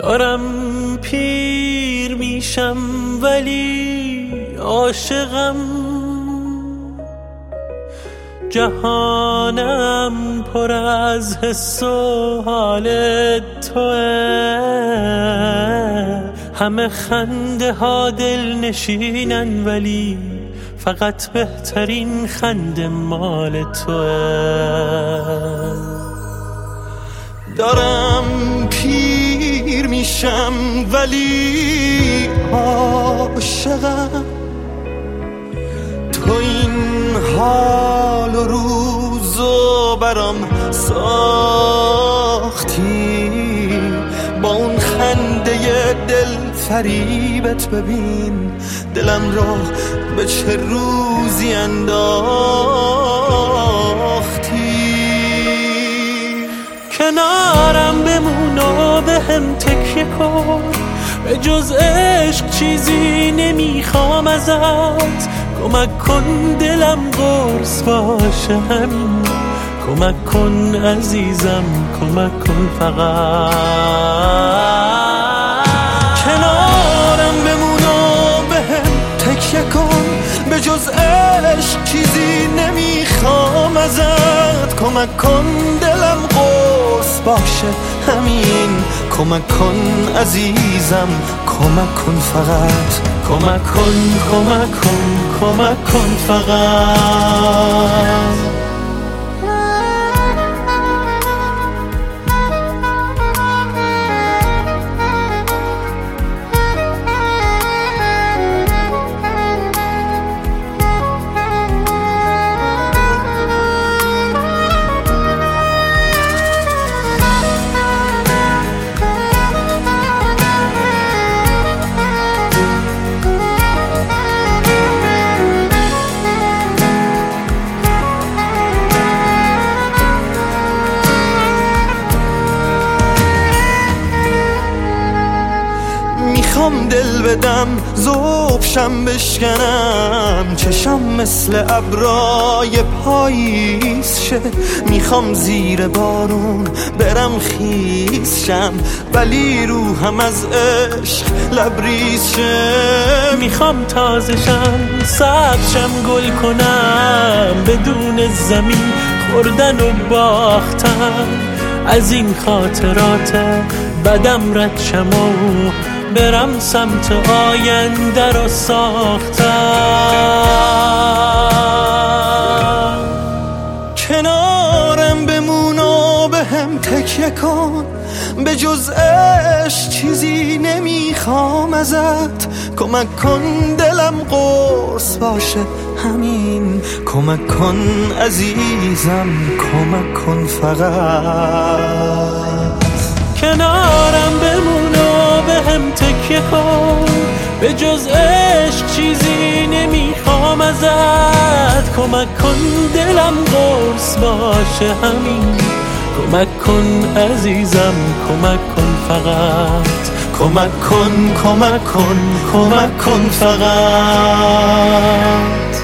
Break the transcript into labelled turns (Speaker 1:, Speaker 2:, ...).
Speaker 1: دارم پیر میشم ولی عاشقم، جهانم پر از حس و حال توه، همه خنده ها دل نشینن ولی فقط بهترین خنده مال توه.
Speaker 2: دارم پیر میشم ولی عاشقم، تو این حال و روزو برام ساختی، با اون خنده دل فریبت ببین دلم را به چه روزی انداختی.
Speaker 1: کنارم بمون و به هم تکیه کن، به جز عشق چیزی نمیخوام ازت. کمک کن دلم قرص باشه همین، کمک کن عزیزم، کمک کن فقط.
Speaker 2: کنارم بمون و به هم تکیه کن، به جز عشق چیزی نمیخوام ازت. کمک کن دلم قرص باشه همین، کمک کن عزیزم، کمک کن فقط.
Speaker 1: کمک کن کمک کن کمک کن فقط.
Speaker 2: میخوام دل بدم ذوبشم بشکنم، چشم مثل ابرای پاییز شه. میخوام زیر بارون برم خیس شم، ولی روحم از عشق لبریز شه.
Speaker 1: میخوام تازشم سبزشم گل کنم، بدون زمین خوردن و باختن. از این خاطرات بدم رد شم و برم سمت آینده رو ساختم.
Speaker 2: کنارم بمون و به هم تکیه کن، به جز عشق چیزی نمیخوام ازت. کمک کن دلم قرص باشه همین، کمک کن عزیزم، کمک کن فقط.
Speaker 1: کنارم بمون و به هم تکیه کن، به جز عشق چیزی نمیخوام ازت. کمک کن دلم قرص باشه همین، کمک کن عزیزم، کمک کن فقط.
Speaker 2: کمک کن کمک کن کمک کن فقط.